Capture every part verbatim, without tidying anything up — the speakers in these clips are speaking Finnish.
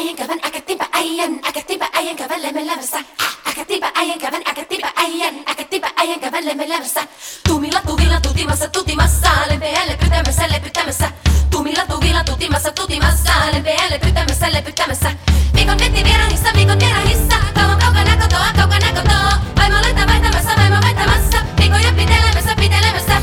äijän kävän, äkättipä äijän, äkättipä äijän kävelemme lävässä. Äkättipä äijän kävän, äkättipä äijän, äkättipä äijän kävelemme lävässä. Tumilla tuvilla tutimassa tutimassa, lempeä lepytämässä lepyttämässä. Tumilla tuvilla tutimassa tutimassa, lempeä lepyttämässä lepyttämässä. Viikon vetti vierahissa, viikon vierahissa, kauan kaukana kotoa, kaukana kotoa. Vaimo laita vaihtamassa, vaimo vaihtamassa, viikkoja pitelemässä, pitelemässä.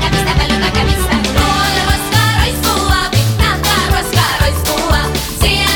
See